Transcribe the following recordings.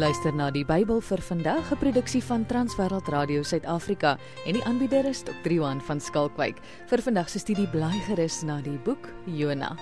luister na die Bybel vir vandag, 'n produksie van Transwêreld Radio Suid-Afrika en die aanbieder is Dr. Johan van Skalkwyk. Vir vandag se studie blaai gerus na die boek Jona.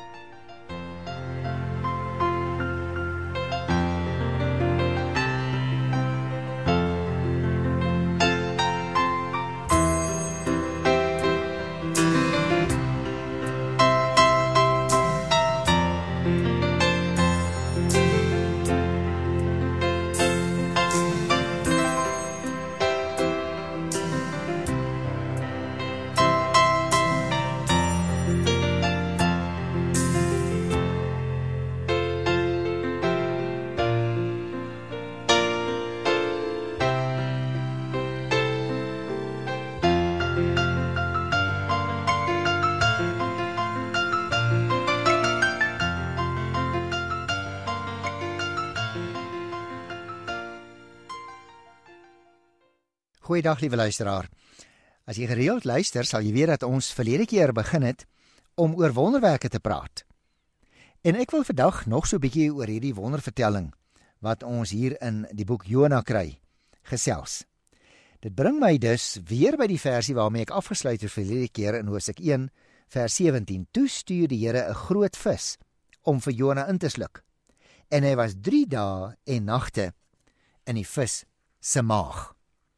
Goeiedag liewe luisteraar. As jy gereeld luister, sal jy weet dat ons verlede keer begin het om oor wonderwerke te praat. En ek wil vandag nog so 'n bietjie oor hierdie wondervertelling wat ons hier in die boek Jona kry, gesels. Dit bring my dus weer by die versie waarmee ek afgesluit het verlede keer in Hosea 1 vers 17. Toe stuur die Here 'n groot vis om vir Jona in te sluk. En hy was 3 dae en nagte in die vis se maag.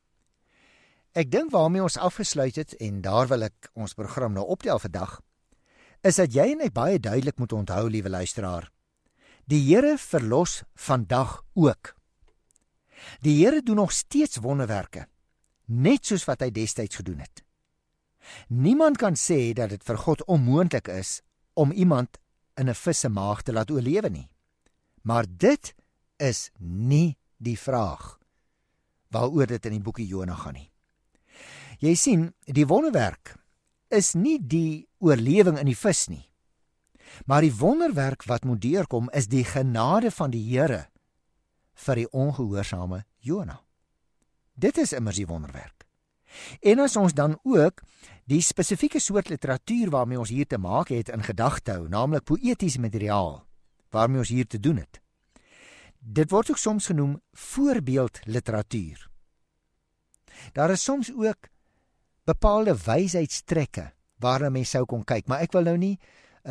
Ek dink waarmee ons afgesluit het, en daar wil ek ons program nou optel vandag, is dat jy en ek baie duidelik moet onthou, liewe luisteraar. Die Here verlos vandag ook. Die Here doen nog steeds wonderwerke, net soos wat hy destyds gedoen het. Niemand kan sê dat dit vir God onmoontlik is om iemand in 'n vis se maag te laat oorlewe nie. Maar dit is nie die vraag waaroor dit in die boekie Jona gaan nie. Jy sien, die wonderwerk is nie die oorlewing in die vis nie. Maar die wonderwerk wat moet deurkom is die genade van die Here vir die ongehoorsame Jona. Dit is immers die wonderwerk. En as ons dan ook die spesifieke soort literatuur waarmee ons hier te maak het in gedagte hou, naamlik poëtiese materiaal waarmee ons hier te doen het. Dit word ook soms genoem voorbeeldliteratuur. Daar is soms ook bepaalde wysheidstrekke waarna mens sou kon kyk, maar ek wil nou nie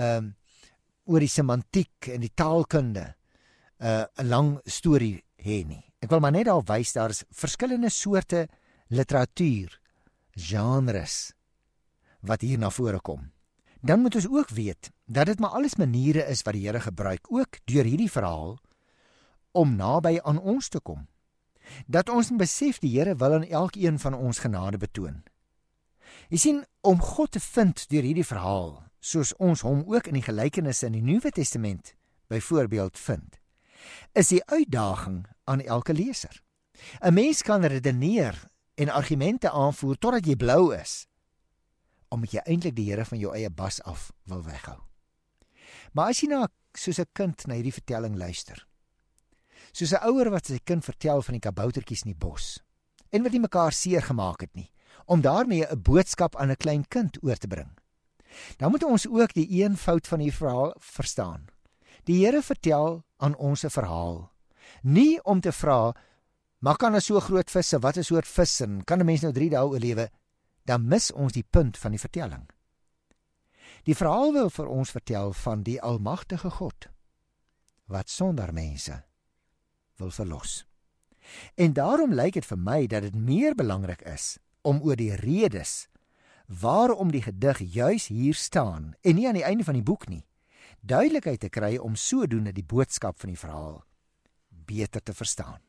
oor die semantiek en die taalkunde 'n lang storie hê nie. Ek wil maar net daar wys, daar is verskillende soorte literatuur, genres, wat hier na vore kom. Dan moet ons ook weet, dat dit maar alles maniere is wat die Here gebruik, ook deur hierdie verhaal, om naby aan ons te kom. Dat ons besef die Here wil aan elkeen van ons genade betoon. Jy sien, om God te vind deur hierdie verhaal, soos ons hom ook in die gelykenisse in die Nuwe Testament byvoorbeeld vind, is die uitdaging aan elke leser. 'n Mens kan redeneer en argumente aanvoer totdat jy blou is, omdat jy eintlik die Here van jou eie bas af wil weghou. Maar as jy soos 'n kind na hierdie vertelling luister, soos 'n ouer wat sy kind vertel van die kaboutertjies in die bos, en wat nie mekaar seer gemaak het nie, om daarmee 'n boodskap aan 'n klein kind oor te bring, dan moet ons ook die eenvoud van die verhaal verstaan. Die Here vertel aan ons 'n verhaal, nie om te vra, maar kan er so groot visse, wat 'n soort vis, en kan 'n mens nou 3 dae oorlewe, dan mis ons die punt van die vertelling. Die verhaal wil vir ons vertel van die almagtige God, wat sonder mense wil verlos. En daarom lyk dit vir my dat dit meer belangrik is om oor die redes waarom die gedig juis hier staan, en nie aan die einde van die boek nie, duidelikheid te kry om sodoende die boodskap van die verhaal beter te verstaan.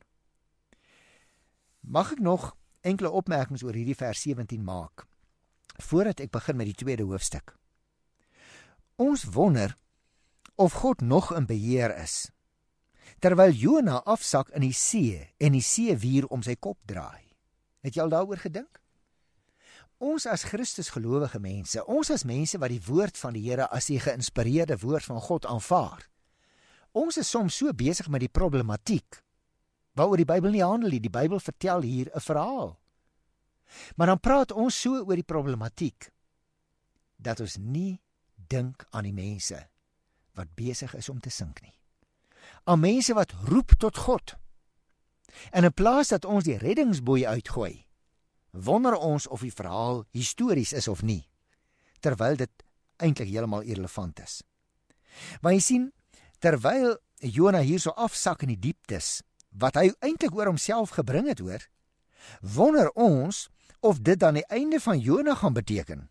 Mag ek nog enkele opmerkings oor hierdie vers 17 maak, voordat ek begin met die tweede hoofstuk. Ons wonder of God nog in beheer is, terwyl Jona afsak in die see en die seewier om sy kop draai. Het jy al daaroor gedink? Ons as Christus gelowige mense, ons as mense wat die woord van die Here as die geïnspireerde woord van God aanvaar, ons is soms so besig met die problematiek, waaroor die Bybel nie handel nie. Die Bybel vertel hier 'n verhaal. Maar dan praat ons so oor die problematiek, dat ons nie dink aan die mense wat besig is om te sink nie. Aan mense wat roep tot God, En in plaas dat ons die reddingsboei uitgooi, wonder ons of die verhaal histories is of nie, terwyl dit eintlik heeltemal irrelevant is. Maar jy sien, terwyl Jona hier so afsak in die dieptes, wat hy eintlik oor homself gebring het hoor, wonder ons of dit dan die einde van Jona gaan beteken.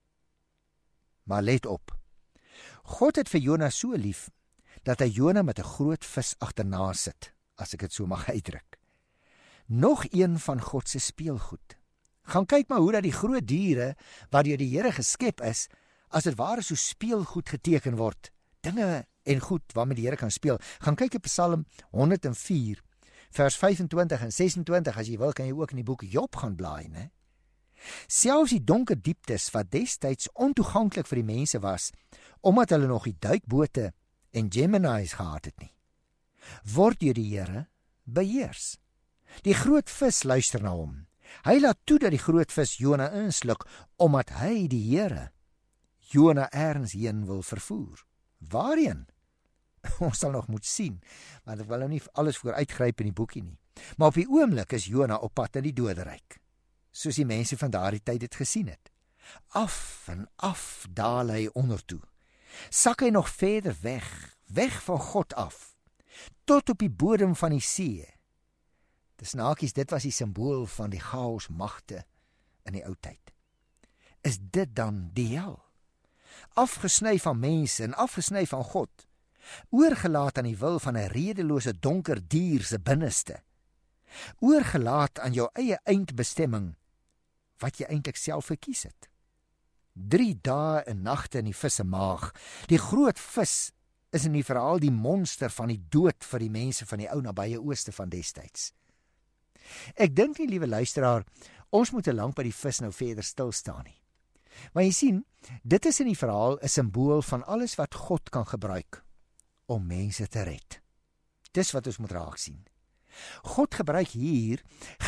Maar let op, God het vir Jona so lief, dat hy Jona met 'n groot vis agterna sit, as ek dit so mag uitdruk. Nog een van God se speelgoed. Gaan kyk maar hoe dat die groot diere, wat deur die Here geskep is, as dit ware so speelgoed geteken word. Dinge en goed waarmee die Here kan speel. Gaan kyk op Psalm 104, vers 25 en 26, as jy wil, kan jy ook in die boek Job gaan blaai, né? Selfs die donker dieptes wat destyds ontoeganklik vir die mense was, omdat hulle nog die duikbote en Gemini's gehad het nie, word deur die Here beheers. Die groot vis luister na hom. Hy laat toe dat die groot vis Jona insluk, omdat hy, die Here, Jona ergens heen wil vervoer. Waarheen? Ons sal nog moet sien, want ek wil nou nie alles vooruitgryp in die boekie nie. Maar op die oomblik is Jona op pad na die doderyk, soos die mense van daardie tyd het gesien het. Af en af daal hy ondertoe. Sak hy nog verder weg van God af, tot op die bodem van die see. Dis snakies, dit was die simbool van die chaos magte in die ou tyd. Is dit dan die hel? Afgesny van mense en afgesny van God, oorgelaat aan die wil van 'n redelose donker dier se binneste, oorgelaat aan jou eie eindbestemming, wat jy eintlik self verkies het. 3 dae en nagte in die vis se maag. Die groot vis is in die verhaal die monster van die dood vir die mense van die ou nabye ooste van destyds. Ek dink nie, liewe luisteraar, ons moet te lank by die vis nou verder stil staan nie. Maar jy sien, dit is in die verhaal 'n simbool van alles wat God kan gebruik om mense te red. Dis wat ons moet raak sien. God gebruik hier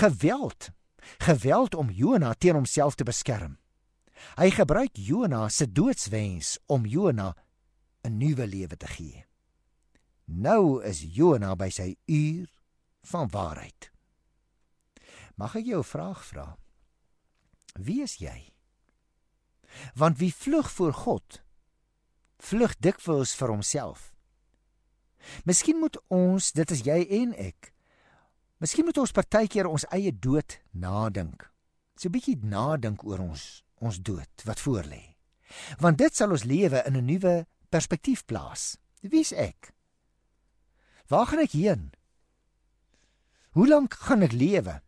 geweld om Jona teen homself te beskerm. Hy gebruik Jona se doodswens om Jona 'n nuwe lewe te gee. Nou is Jona by sy uur van waarheid. Mag ek jou 'n vraag vra? Wie is jy? Want wie vlug voor God, vlug dikwels vir homself. Miskien moet ons, dit is jy en ek, miskien moet ons partykeer ons eie dood nadink. So 'n bietjie nadink oor ons dood wat voor lê. Want dit sal ons lewe in 'n nuwe perspektief plaas. Wie is ek? Waar gaan ek heen? Hoe lank gaan ek lewe?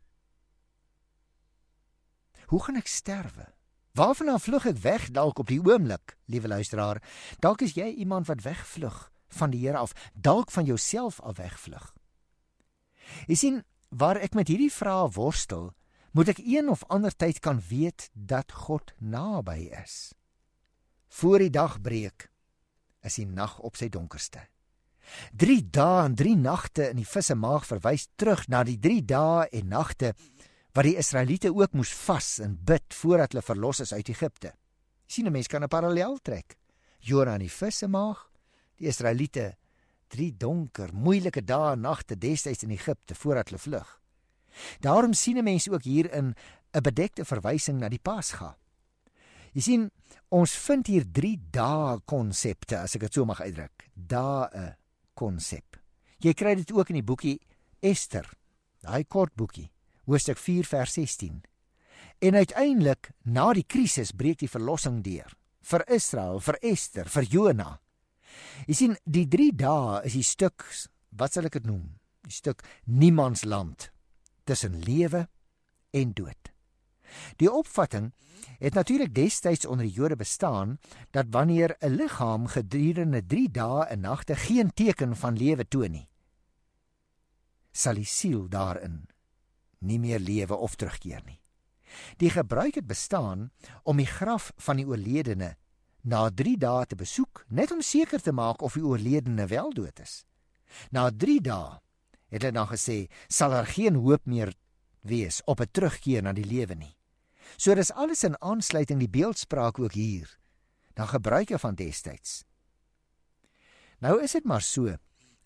Hoe gaan ek sterwe? Waarvandaan vlug ek weg dalk op die oomblik, liewe luisteraar? Dalk is jy iemand wat wegvlug van die Here af, dalk van jouself af wegvlug. Jy sien, waar ek met hierdie vrae worstel, moet ek een of ander tyd kan weet dat God naby is. Voor die dag breek, is die nag op sy donkerste. 3 dae en 3 nagte in die vis se maag verwys terug na die 3 dae en nagte wat die Israeliete ook moes vas en bid voordat hulle verlos is uit Egipte. Sien, 'n mens kan 'n parallel trek. Jona in die vis se maag, die Israeliete 3 donker, moeilike dae en nagte destyds in Egipte voordat hulle vlug. Daarom sien 'n mens ook hier in 'n bedekte verwysing na die Pasga. Jy sien, ons vind hier 3 dae konsepte, as ek dit so mag uitdruk. Dae konsep. Jy kry dit ook in die boekie Ester, daai kort boekie, hoofstuk 4 vers 16. En uiteindelik, na die krisis, breek die verlossing deur. Vir Israel, vir Ester, vir Jona. Jy sien, die 3 dae is die stuk, wat sal ek dit noem? Die stuk niemandsland tussen lewe en dood. Die opvatting het natuurlik destyds onder die Jode bestaan dat wanneer 'n liggaam gedurende 3 dae en nagte geen teken van lewe toon nie, sal die siel daarin nie meer lewe of terugkeer nie. Die gebruik het bestaan om die graf van die oorledene na 3 dae te besoek, net om seker te maak of die oorledene wel dood is. Na 3 dae het hulle dan gesê, sal daar geen hoop meer wees op 'n terugkeer na die lewe nie. So dis alles in aansluiting die beeldspraak ook hier, na gebruike van destyds. Nou is dit maar so,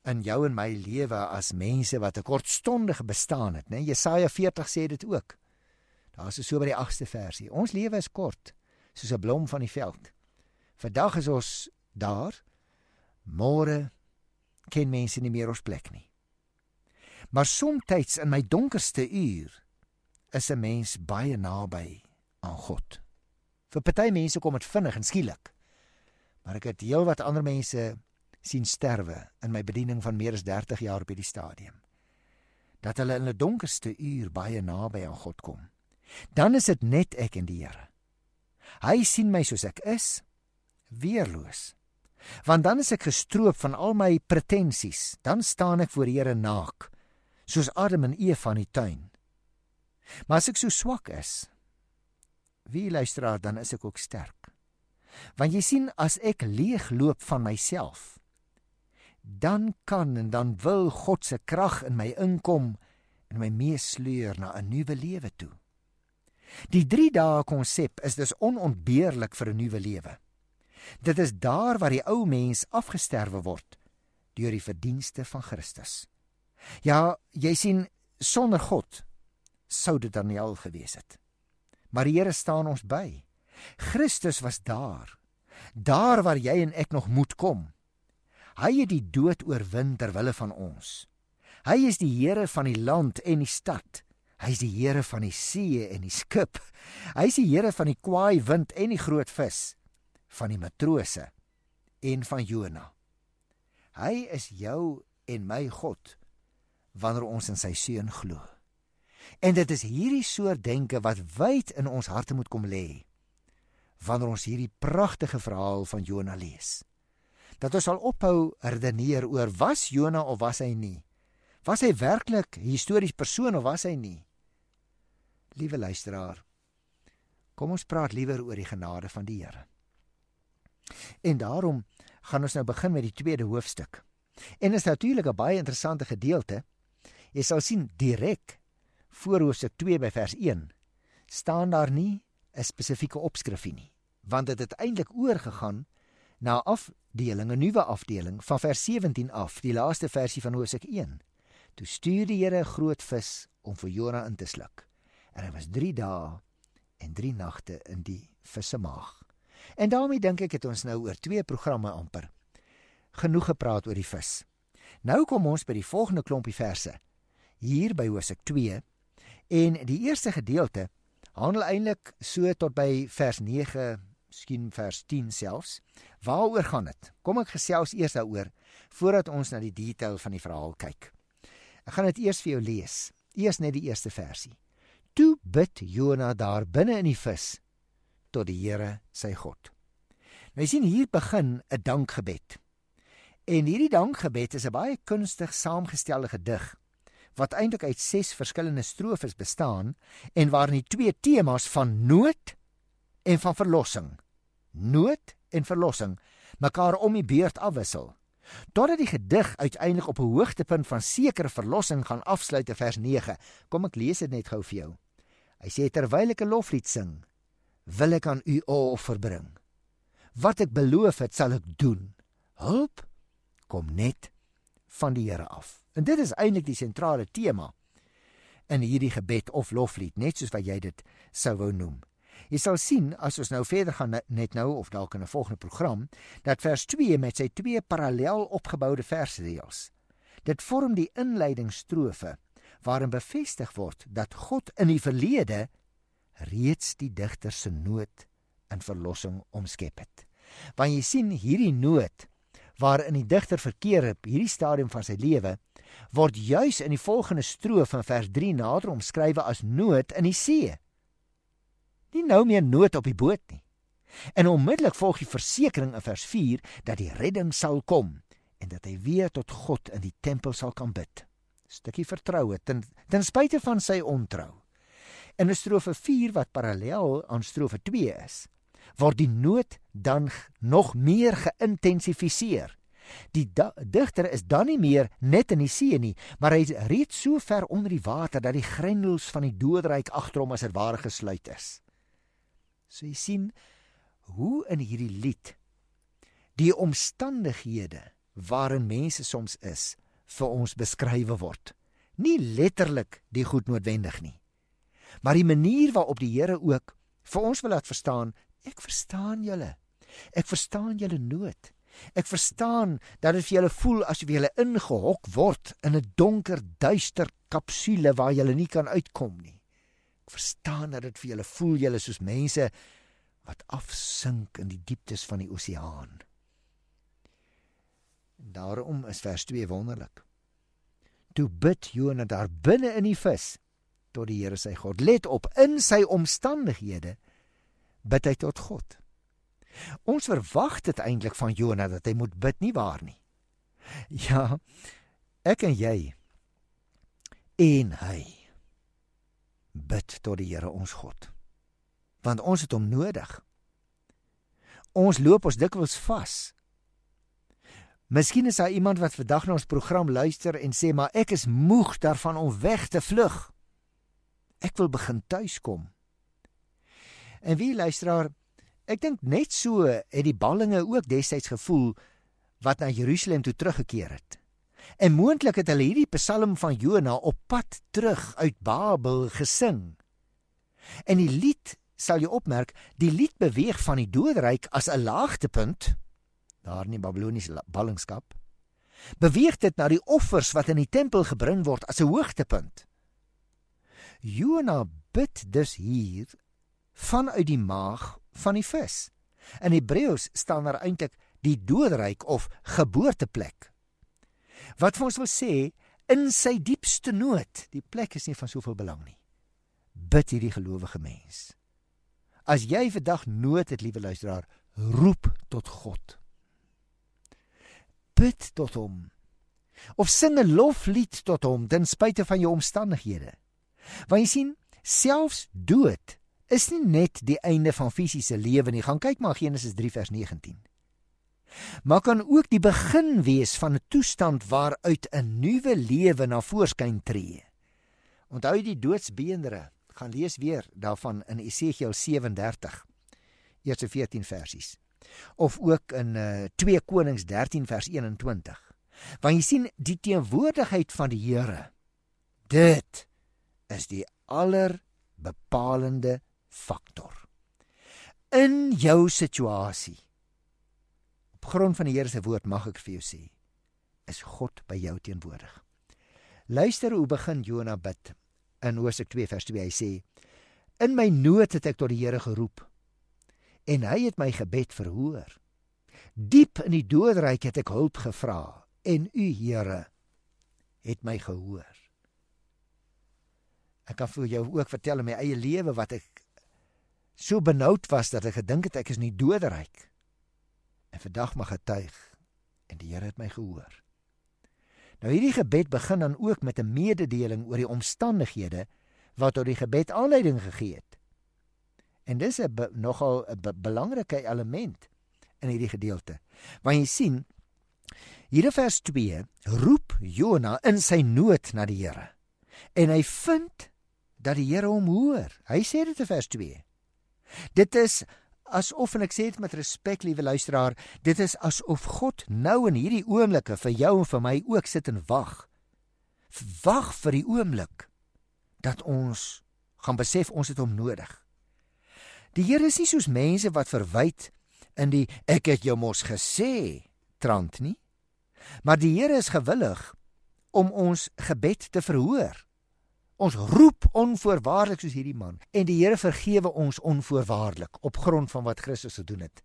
in jou en my lewe as mense wat 'n kortstondige bestaan het, né? Jesaja 40 sê dit ook. Daar is so by die 8ste versie. Ons lewe is kort, soos 'n blom van die veld. Vandag is ons daar, môre ken mense nie meer ons plek nie. Maar somtyds in my donkerste uur is 'n mens baie naby aan God. Vir party mense kom dit vinnig en skielik, maar ek het heelwat ander mense sien sterwe in my bediening van meer as 30 jaar op hierdie stadium, dat hulle in 'n donkerste uur baie naby aan God kom. Dan is dit net ek en die Here. Hy sien my soos ek is, weerloos. Want dan is ek gestroop van al my pretensies, dan staan ek voor die Here naak, soos Adam en Eva in die tuin. Maar as ek so swak is, wie luisteraar, dan is ek ook sterk. Want jy sien, as ek leegloop van myself, dan kan en dan wil God se krag in my inkom en my meesleur na 'n nuwe lewe toe. Die 3 dae konsep is dus onontbeerlik vir 'n nuwe lewe. Dit is daar waar die ou mens afgesterwe word deur die verdienste van Christus. Ja, jy sien, sonder God sou dit dan nie al gewees het. Maar die Here staan ons by. Christus was daar waar jy en ek nog moet kom. Hy het die dood oorwin ter wille van ons. Hy is die Here van die land en die stad. Hy is die Here van die see en die skip. Hy is die Here van die kwaai wind en die groot vis, van die matrose en van Jona. Hy is jou en my God wanneer ons in sy seun glo. En dit is hierdie soort denke wat wyd in ons harte moet kom lê wanneer ons hierdie pragtige verhaal van Jona lees. Dat ons sal ophou redeneer oor, was Jona of was hy nie? Was hy werklik 'n historiese persoon of was hy nie? Liewe luisteraar, kom ons praat liewer oor die genade van die Here. En daarom gaan ons nou begin met die 2de hoofstuk. En is natuurlik 'n baie interessante gedeelte. Jy sal sien direk voor hoofstuk 2 by vers 1 staan daar nie 'n spesifieke opskrifie nie, want dit het eintlik oorgegaan na afdeling, 'n nuwe afdeling van vers 17 af, die laaste versie van hoofstuk 1. Toe stuur die Here 'n groot vis om vir Jona in te sluk. En hy was 3 dae en 3 nagte in die vis se maag. En daarmee dink ek het ons nou oor 2 programme amper genoeg gepraat oor die vis. Nou kom ons by die volgende klompie verse, hier by hoofstuk 2, en die eerste gedeelte handel eintlik so tot by vers 9, miskien vers 10 selfs. Waaroor gaan dit? Kom ek gesels eers daaroor, voordat ons na die detail van die verhaal kyk. Ek gaan dit eers vir jou lees, eers net die eerste versie. Toe bid Jona daar binne in die vis, tot die Here sy God. Nou jy sien, hier begin 'n dankgebed. En hierdie dankgebed is 'n baie kunstig saamgestelde gedig, wat eintlik uit 6 verskillende strofes bestaan, en waarin die 2 temas van nood en van verlossing, mekaar om die beurt afwissel, totdat die gedig uiteindelik op 'n hoogtepunt van sekere verlossing gaan afsluit in vers 9. Kom ek lees dit net gou vir jou. Hy sê, terwyl ek 'n loflied sing, wil ek aan u offer bring. Wat ek beloof het, sal ek doen. Hulp kom net van die Here af. En dit is eintlik die sentrale tema in hierdie gebed of loflied, net soos wat jy dit sou wou noem. Jy sal sien, as ons nou verder gaan net nou, of dalk in 'n volgende program, dat vers 2 met sy 2 parallel opgeboude versreëls, dit vorm die inleidingsstrofe, waarin bevestig word dat God in die verlede reeds die digter se nood en verlossing omskep het. Want jy sien, hierdie nood waarin die digter verkeer op hierdie stadium van sy lewe, word juis in die volgende stroof van vers 3 nader omskrywe as nood in die see. Nie nou meer nood op die boot nie. En onmiddellik volg die versekering in vers 4 dat die redding sal kom en dat hy weer tot God in die tempel sal kan bid. Stukkie vertroue ten spyte van sy ontrou. In strofe 4 wat parallel aan strofe 2 is, word die nood dan nog meer geïntensifiseer. Die digter is dan nie meer net in die see nie, maar hy is reeds so ver onder die water dat die grendels van die doodryk agter hom as dit ware gesluit is. So jy sien hoe in hierdie lied die omstandighede waarin mense soms is, vir ons beskrywe word. Nie letterlik die goed noodwendig nie, maar die manier waarop die Here ook vir ons wil laat verstaan, ek verstaan julle. Ek verstaan julle nood. Ek verstaan dat dit vir julle voel asof julle ingehok word in 'n donker, duister kapsule waar julle nie kan uitkom nie. Ek verstaan dat dit vir julle voel julle soos mense wat afsink in die dieptes van die oseaan. Daarom is vers 2 wonderlik. Toe bid Jona daar binne in die vis tot die Here sy God. Let op, in sy omstandighede bid hy tot God. Ons verwag dit eintlik van Jona dat hy moet bid, nie waar nie? Ja, ek en jy en hy bid tot die Here ons God. Want ons het hom nodig. Ons loop ons dikwels vas. Miskien is daar iemand wat vandag na ons program luister en sê, maar ek is moeg daarvan om weg te vlug. Ek wil begin tuis kom. En wie luisteraar, ek dink net so het die ballinge ook destyds gevoel wat na Jerusalem toe teruggekeer het. En moontlik het hulle hierdie psalm van Jona op pad terug uit Babel gesing. En die lied, sal jy opmerk, die lied beweeg van die doodryk as 'n laagtepunt, daar in die Babyloniese ballingskap, beweeg dit na die offers wat in die tempel gebring word as 'n hoogtepunt. Jona bid dus hier vanuit die maag van die vis. In Hebreëus staan daar eintlik die doodryk of geboorteplek. Wat vir ons wil sê, in sy diepste nood, die plek is nie van soveel belang nie. Bid hierdie gelowige mens. As jy vandag nood het, liewe luisteraar, roep tot God. Bid tot hom. Of sing 'n loflied tot hom ten spyte van jou omstandighede. Want jy sien, selfs dood is nie net die einde van fisiese lewe nie. Gaan kyk maar Genesis 3 vers 19. Maar kan ook die begin wees van 'n toestand waaruit 'n nuwe lewe na voorskyn tree. Onthou jy die doodsbeendere? Gaan lees weer daarvan in Esegiel 37, eerste 14 versies. Of ook in 2 Konings 13 vers 21. Want jy sien, die teenwoordigheid van die Here, dit is die allerbepalende faktor. In jou situasie, op grond van die Here se woord mag ek vir jou sê, is God by jou teenwoordig. Luister hoe begin Jona bid. In Hosea 2 vers 2, hy sê, in my nood het ek tot die Here geroep, en hy het my gebed verhoor. Diep in die doodryk het ek hulp gevra, en u, Here, het my gehoor. Ek kan vir jou ook vertel in my eie lewe wat ek so benoud was, dat ek gedink het ek is in die doodryk. En vandag mag getuig, en die Here het my gehoor. Nou hierdie gebed begin dan ook met 'n mededeling oor die omstandighede wat tot die gebed aanleiding gegee het. En dis 'n nogal 'n belangrike element in hierdie gedeelte. Want jy sien, hier in vers 2 roep Jona in sy nood na die Here. En hy vind dat die Here hom hoor. Hy sê dit in vers 2. Dit is asof, en ek sê dit met respek, liewe luisteraar, dit is asof God nou in hierdie oomblikke vir jou en vir my ook sit en wag. Wag vir die oomblik dat ons gaan besef ons het hom nodig. Die Here is nie soos mense wat verwyd in die ek het jou mos gesê trant nie, maar die Here is gewillig om ons gebed te verhoor. Ons roep onvoorwaardelik soos hierdie man, en die Here vergewe ons onvoorwaardelik op grond van wat Christus gedoen het,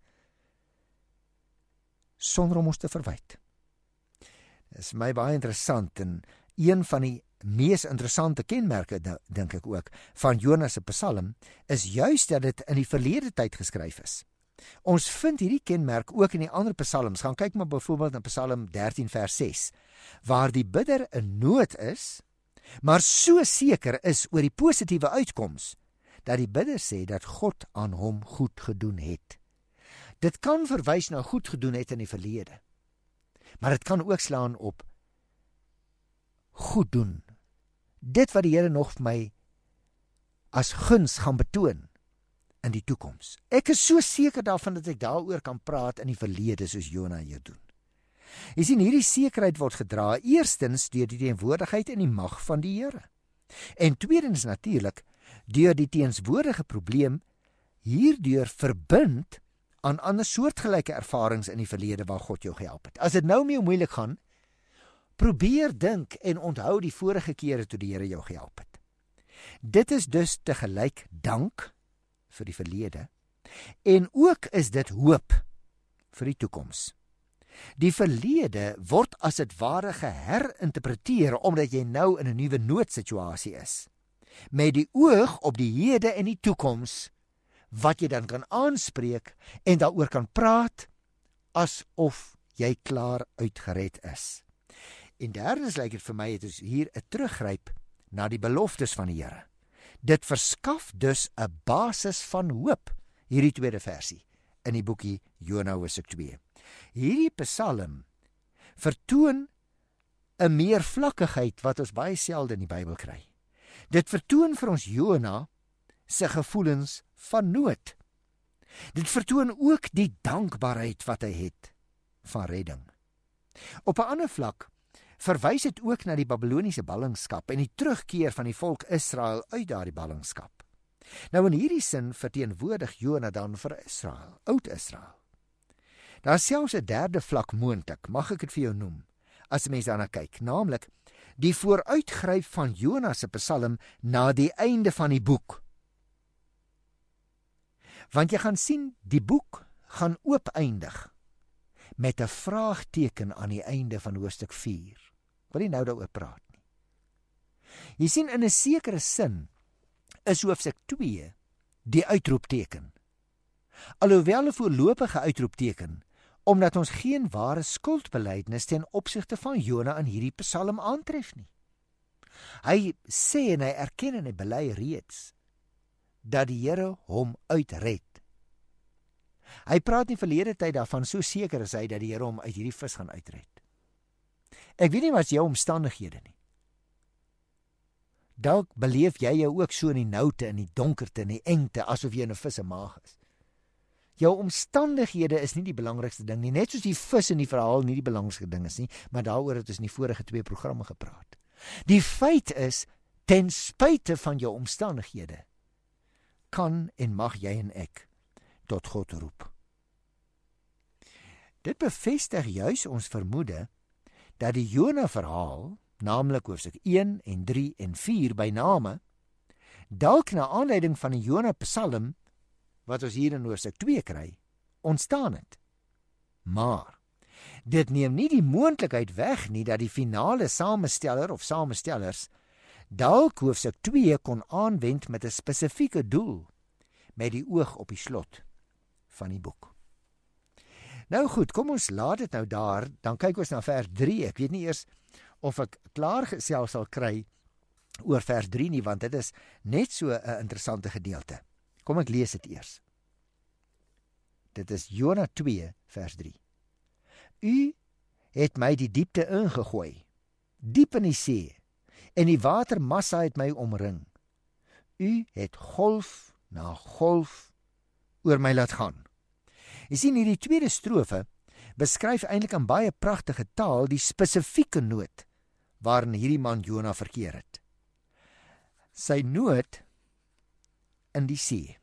sonder om ons te verwyd. Dit is my baie interessant, en een van die mees interessante kenmerke, dink ek ook, van Jona se Psalm, is juist dat dit in die verlede tyd geskryf is. Ons vind hierdie kenmerk ook in die ander psalms. Gaan kyk maar byvoorbeeld in Psalm 13 vers 6, waar die bidder in nood is, maar so seker is oor die positiewe uitkoms, dat die bidder sê dat God aan hom goed gedoen het. Dit kan verwys na goed gedoen het in die verlede, maar dit kan ook slaan op goed doen. Dit wat die Here nog vir my as guns gaan betoon in die toekoms. Ek is so seker daarvan dat ek daaroor kan praat in die verlede soos Jona hier doen. Jy sien, hierdie sekerheid word gedra eerstens deur die teenwoordigheid en die mag van die Here. En tweedens natuurlik deur die teenswoordige probleem hierdeur verbind aan ander soortgelyke ervarings in die verlede waar God jou gehelp het. As dit nou mee moeilik gaan, probeer dink en onthou die vorige kere toe die Here jou gehelp het. Dit is dus te gelyk dank vir die verlede en ook is dit hoop vir die toekoms. Die verlede word as dit ware geherinterpreteer omdat jy nou in 'n nuwe noodsituasie is, met die oog op die hede en die toekoms wat jy dan kan aanspreek en daaroor kan praat asof jy klaar uitgered is. En derdens lyk dit vir my het ons hier 'n teruggryp na die beloftes van die Here. Dit verskaf dus 'n basis van hoop, hierdie tweede versie in die boekie Jona hoofstuk 2. Hierdie Psalm vertoon 'n meervlakkigheid wat ons baie selde in die Bybel kry. Dit vertoon vir ons Jona se gevoelens van nood. Dit vertoon ook die dankbaarheid wat hy het van redding. Op 'n ander vlak verwys dit ook na die Babiloniese ballingskap en die terugkeer van die volk Israel uit daardie ballingskap. Nou in hierdie sin verteenwoordig Jona dan vir Israel, Oud-Israel. Daar is selfs 'n derde vlak moontlik, mag ek dit vir jou noem, as 'n mens daarna kyk, naamlik die vooruitgryp van Jona se Psalm na die einde van die boek. Want jy gaan sien, die boek gaan oop eindig met 'n vraagteken aan die einde van hoofstuk 4. Wil nie nou daaroor praat nie. Jy sien, in 'n sekere sin is hoofstuk 2 die uitroepteken. Alhoewel 'n voorlopige uitroepteken, omdat ons geen ware skuldbelydenis ten opsigte van Jona in hierdie Psalm aantref nie. Hy sê en hy erken en hy bely reeds dat die Here hom uitred. Hy praat nie verlede tyd daarvan, so seker is hy dat die Here hom uit hierdie vis gaan uitred. Ek weet nie wat jou omstandighede nie. Dalk beleef jy jou ook so in die noute, in die donkerte, in die engte, asof jy in 'n vis se maag is. Jou omstandighede is nie die belangrikste ding nie, net soos die vis in die verhaal nie die belangrikste ding is nie, maar daaroor het ons in die vorige 2 programme gepraat. Die feit is, ten spyte van jou omstandighede, kan en mag jy en ek tot God roep. Dit bevestig juis ons vermoede dat die Jona verhaal, naamlik hoofstuk 1 en 3 en 4 by name, dalk na aanleiding van die Jona Psalm wat ons hier in hoofstuk 2 kry, ontstaan het. Maar dit neem nie die moontlikheid weg nie dat die finale samesteller of samestellers dalk hoofstuk 2 kon aanwend met 'n spesifieke doel, met die oog op die slot van die boek. Nou goed, kom ons laat dit nou daar, dan kyk ons na vers 3. Ek weet nie eers of ek klaar gesels sal kry oor vers 3 nie, want dit is net so 'n interessante gedeelte. Kom ek lees dit eers. Dit is Jona 2 vers 3. U het my die diepte ingegooi, diep in die see, en die watermassa het my omring. U het golf na golf oor my laat gaan. Jy sien, hierdie tweede strofe beskryf eintlik in baie pragtige taal die spesifieke nood waarin hierdie man Jona verkeer het. Sy nood in die see.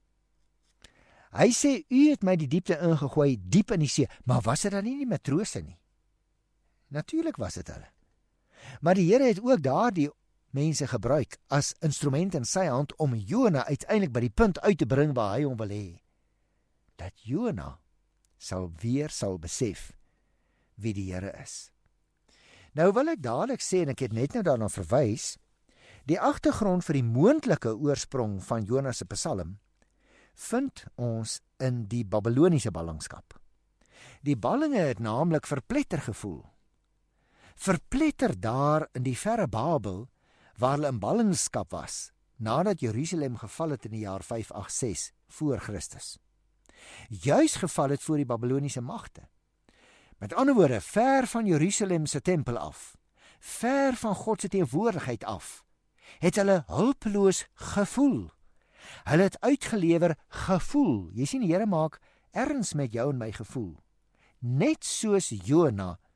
Hy sê, u het my die diepte ingegooi, diep in die see, maar was dit dan nie die matrose nie? Natuurlik was dit hulle. Maar die Here het ook daardie mense gebruik as instrument in sy hand om Jona uiteindelik by die punt uit te bring waar hy hom wil hê. Dat Jona sal besef wie die Here is. Nou wil ek dadelik sê, en ek het net nou daarna verwys, die agtergrond vir die moontlike oorsprong van Jona se Psalm vind ons in die Babiloniese ballingskap. Die ballinge het naamlik verpletter gevoel. Verpletter daar in die verre Babel, waar hulle in ballingskap was, nadat Jerusalem geval het in die jaar 586 voor Christus. Juis geval het voor die Babiloniese magte. Met ander woorde, ver van Jerusalem se tempel af, ver van God se teenwoordigheid af, het hulle hulpeloos gevoel. Hulle het uitgelewer gevoel. Jy sien, die Here maak erns met jou en my gevoel. Net soos Jona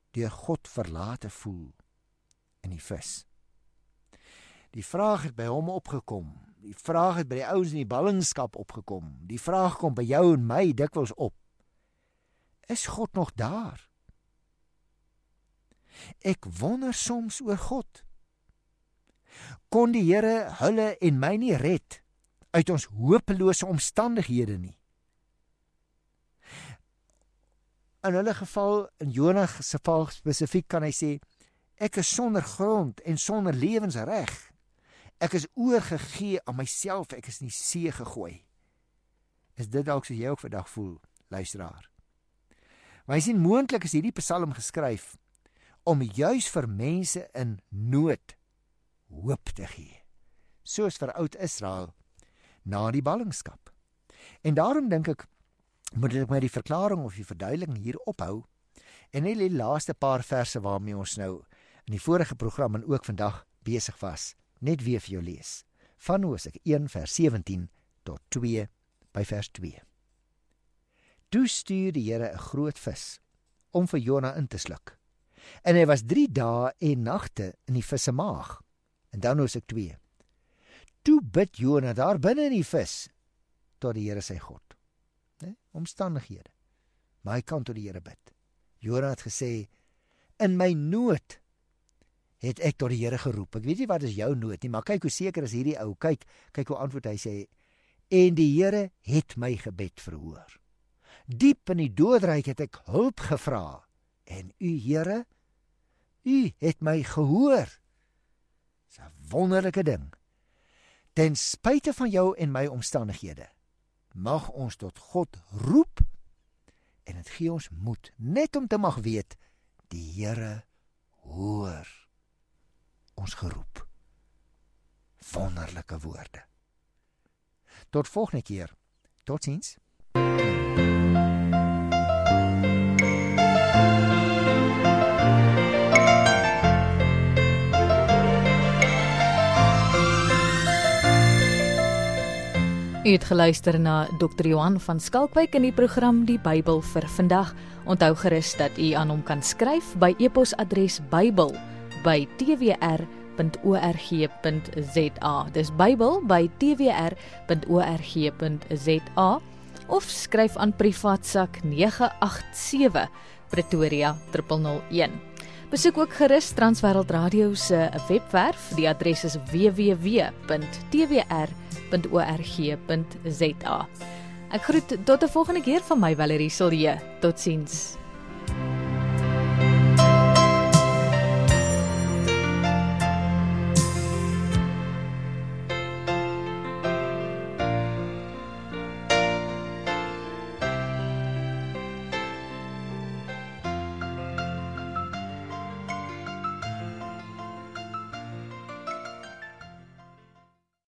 deur God verlate voel in die vis. Die vraag het by hom opgekom. Die vraag het by die ouens in die ballingskap opgekom. Die vraag kom by jou en my dikwels op. Is God nog daar? Ek wonder soms oor God. Kon die Here hulle en my nie red uit ons hopelose omstandighede nie? In hulle geval, in Jonah se geval spesifiek, kan hy sê, ek is sonder grond en sonder lewensreg. Ek is oorgegee aan myself, ek is in die see gegooi. Is dit dalk soos jy ook vandag voel, luisteraar? Maar jy sien, moontlik is hierdie psalm geskryf om juis vir mense in nood hoop te gee, soos vir oud Israel na die ballingskap. En daarom dink ek, moet ek met die verklaring of die verduideliking hier ophou en net die laaste paar verse waarmee ons nou in die vorige program en ook vandag besig was, net weer vir jou lees. Van Hosea 1 vers 17 tot 2 by vers 2. Toe stuur die Here 'n groot vis om vir Jonah in te sluk. En hy was 3 dae en nagte in die vis se maag. En dan Hosea 2. Toe bid Jonah daar binne in die vis tot die Here sy God. Omstandighede. Maar hy kan tot die Here bid. Jonah het gesê, in my nood het ek tot die Here geroep. Ek weet nie wat is jou nood nie, maar kyk hoe seker is hierdie ou. Kyk hoe antwoord hy sê, en die Here het my gebed verhoor. Diep in die doodryk het ek hulp gevra, en u Here, u het my gehoor. Dis 'n wonderlike ding. Ten spyte van jou en my omstandighede, mag ons tot God roep, en dit gee ons moed, net om te mag weet, die Here hoor ons geroep. Wonderlike woorde. Tot volgende keer. Totsiens. U het geluister na Dr. Johan van Skalkwyk in die program Die Bybel vir vandag. Onthou gerus dat u aan hom kan skryf by e-posadres bybel@twr.org.za. Dis bybel@twr.org.za of skryf aan privaatsak 987 Pretoria 001. Besoek ook gerus Transwêreld Radio se webwerf. Die adres is www.twr.org.za. Ek groet tot 'n volgende keer van my Valerie Silje. Totsiens.